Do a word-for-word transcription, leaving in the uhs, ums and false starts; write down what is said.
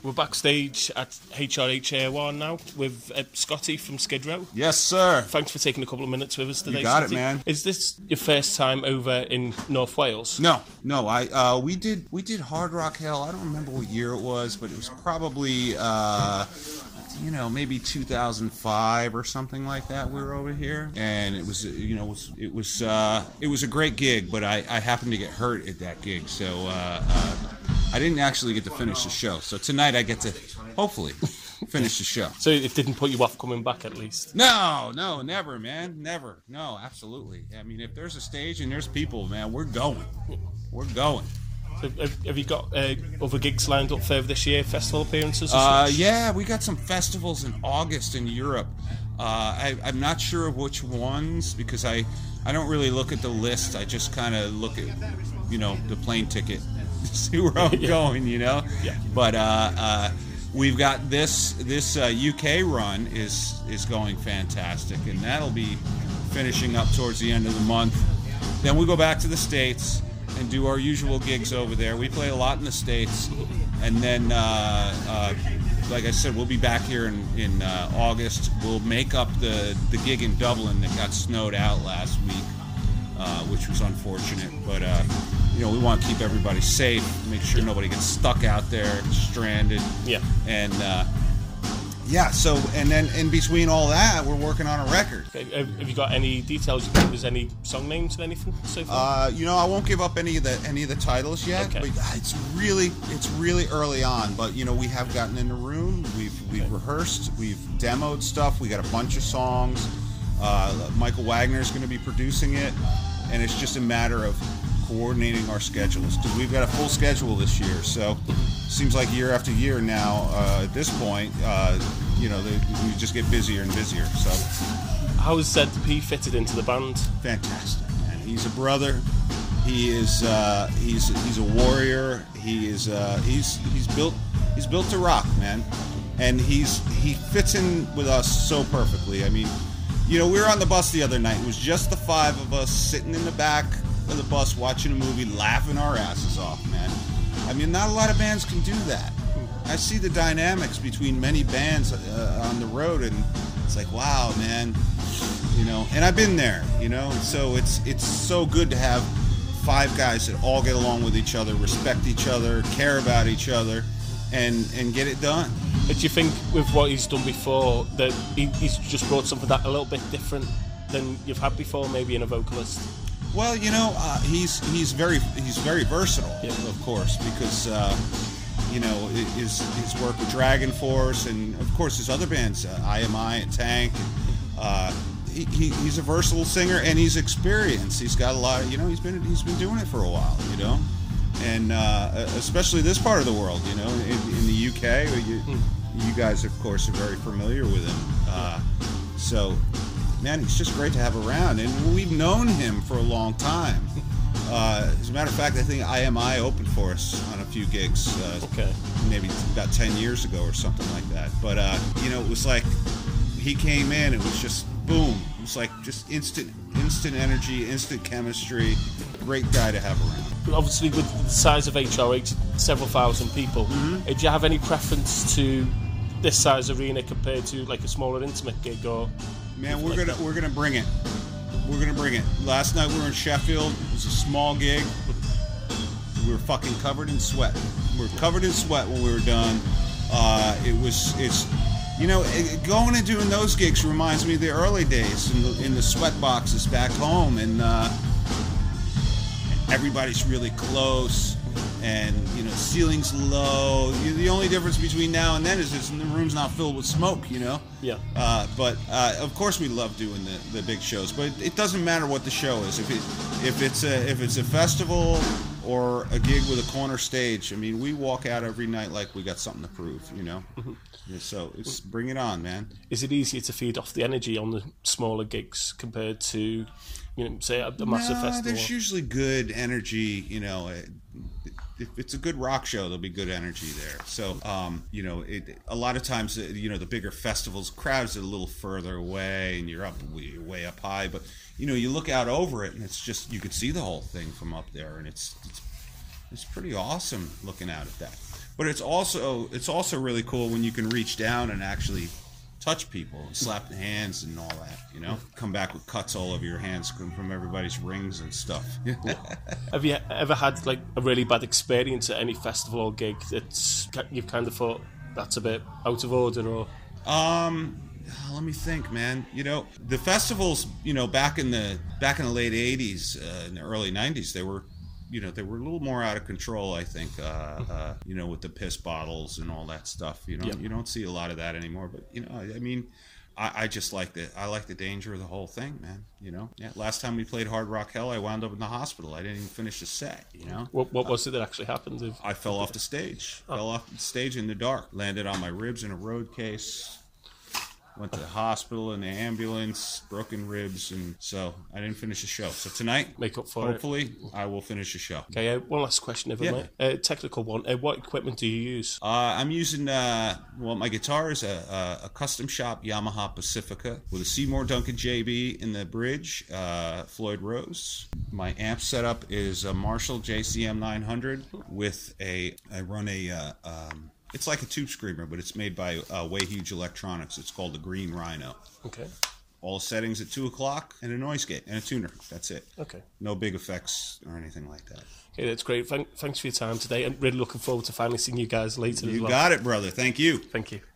We're backstage at H R H A one now with uh, Scotty from Skid Row. Yes, sir. Thanks for taking a couple of minutes with us today. You got Scotty. it, man. Is this your first time over in North Wales? No, no. I uh, we did we did Hard Rock Hell. I don't remember what year it was, but it was probably uh, you know maybe two thousand five or something like that. We were over here, and it was you know it was it was uh, it was a great gig, but I, I happened to get hurt at that gig, so. Uh, uh, I didn't actually get to finish the show, so tonight I get to, hopefully, finish the show. So it didn't put you off coming back, at least? No, no, never, man, never. No, absolutely. I mean, if there's a stage and there's people, man, we're going. We're going. So have, have you got uh, other gigs lined up further this year, festival appearances? Or uh, such? Yeah, we got some festivals in August in Europe. Uh, I, I'm not sure of which ones because I, I don't really look at the list. I just kind of look at, you know, the plane ticket. See where I'm yeah. going, you know. Yeah. But uh, uh, we've got this this uh, U K run is is going fantastic, and that'll be finishing up towards the end of the month. Then we go back to the States and do our usual gigs over there. We play a lot in the States, and then, uh, uh, like I said, we'll be back here in in uh, August. We'll make up the the gig in Dublin that got snowed out last week, uh, which was unfortunate, but. Uh, You know, we want to keep everybody safe, make sure nobody gets stuck out there, stranded. Yeah. And, uh, yeah, so, and then in between all that, we're working on a record. Okay. Have you got any details? You think there's any song names or anything so far? Uh, you know, I won't give up any of the any of the titles yet, okay. but it's really it's really early on. But you know, we have gotten in the room, we've we've okay. rehearsed, we've demoed stuff, we got a bunch of songs. Uh, Michael Wagner's going to be producing it, and it's just a matter of coordinating our schedules because we've got a full schedule this year. So seems like year after year now. Uh, at this point, uh, you know, they, we just get busier and busier. So how is Z P fitted into the band? Fantastic, man. He's a brother. He is. Uh, he's he's a warrior. He is. Uh, he's he's built. He's built to rock, man. And he's he fits in with us so perfectly. I mean, you know, we were on the bus the other night. It was just the five of us sitting in the back of the bus watching a movie, laughing our asses off, man. I mean, not a lot of bands can do that. I see the dynamics between many bands uh, on the road, and it's like, wow, man. You know, and I've been there, you know, so it's it's so good to have five guys that all get along with each other, respect each other, care about each other, and and get it done. But do you think with what he's done before that he, he's just brought something that a little bit different than you've had before, maybe in a vocalist? Well, you know, uh, he's he's very he's very versatile, yeah. of course, because uh, you know his his work with Dragon Force, and of course his other bands, uh, I M I and Tank. Uh, he, he he's a versatile singer, and he's experienced. He's got a lot of, you know, he's been he's been doing it for a while, you know, and uh, especially this part of the world, you know, in, in the U K. You, you guys, of course, are very familiar with him. Uh, so. Man, he's just great to have around, and we've known him for a long time. Uh, as a matter of fact, I think I M I opened for us on a few gigs, uh, okay. maybe about ten years ago or something like that. But, uh, you know, it was like he came in, it was just boom. It was like just instant instant energy, instant chemistry. Great guy to have around. Obviously, with the size of H R H, several thousand people, mm-hmm. do you have any preference to this size arena compared to like a smaller intimate gig? Or man, we're gonna we're gonna bring it. We're gonna bring it. Last night we were in Sheffield. It was a small gig. We were fucking covered in sweat. We were covered in sweat when we were done. Uh, it was it's you know it, going and doing those gigs reminds me of the early days in the in the sweat boxes back home, and uh, everybody's really close. And, you know, ceiling's low. The only difference between now and then is this, the room's not filled with smoke, you know? Yeah. Uh, but, uh, of course, we love doing the, the big shows. But it doesn't matter what the show is. If it if it's a if it's a festival or a gig with a corner stage, I mean, we walk out every night like we got something to prove, you know? Mm-hmm. So it's bring it on, man. Is it easier to feed off the energy on the smaller gigs compared to, you know, say, a massive no, festival? There's usually good energy, you know. It, if it's a good rock show, there'll be good energy there. So, um, you know, it, a lot of times, you know, the bigger festivals, crowds are a little further away, and you're up way, way up high. But you know, you look out over it, and it's just you could see the whole thing from up there, and it's it's it's pretty awesome looking out at that. But it's also it's also really cool when you can reach down and actually touch people and slap the hands and all that, you know? Come back with cuts all over your hands from everybody's rings and stuff. Have you ever had like a really bad experience at any festival or gig that's you've kind of thought that's a bit out of order? Or um let me think, man. You know, the festivals, you know, back in the back in the late eighties, uh, in the early nineties, they were you know, they were a little more out of control, I think, uh, uh, you know, with the piss bottles and all that stuff. You know, yep. You don't see a lot of that anymore. But, you know, I mean, I, I just like the I like the danger of the whole thing, man. You know, yeah. Last time we played Hard Rock Hell, I wound up in the hospital. I didn't even finish the set. You know, what what was it that actually happened? If... I fell off the stage. Oh. Fell off the stage in the dark. Landed on my ribs in a road case. Went to the hospital in the ambulance, broken ribs, and so I didn't finish the show. So tonight, make up for hopefully, it. I will finish the show. Okay, uh, one last question, if I may. Uh, technical one. Uh, what equipment do you use? Uh, I'm using, uh, well, my guitar is a, a, a custom shop Yamaha Pacifica with a Seymour Duncan J B in the bridge, uh, Floyd Rose. My amp setup is a Marshall J C M nine hundred with a, I run a, uh, um, it's like a tube screamer, but it's made by uh, Way Huge Electronics. It's called the Green Rhino. Okay. All settings at two o'clock and a noise gate and a tuner. That's it. Okay. No big effects or anything like that. Okay, that's great. Thank, thanks for your time today. I'm really looking forward to finally seeing you guys later You as well. got it, brother. Thank you. Thank you.